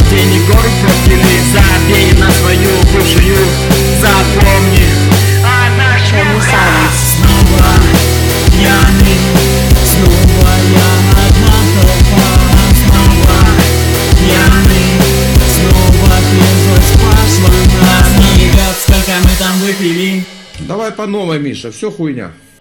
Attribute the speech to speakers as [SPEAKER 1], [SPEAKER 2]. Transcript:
[SPEAKER 1] денег горы портили. Забей на свою бывшую, запомни, она шлюха.
[SPEAKER 2] Снова пьяный, снова я одна толпа. Снова пьяный, снова трезвость пошла на. Ребят, сколько мы там выпили?
[SPEAKER 3] Давай по новой, Миша, все хуйня.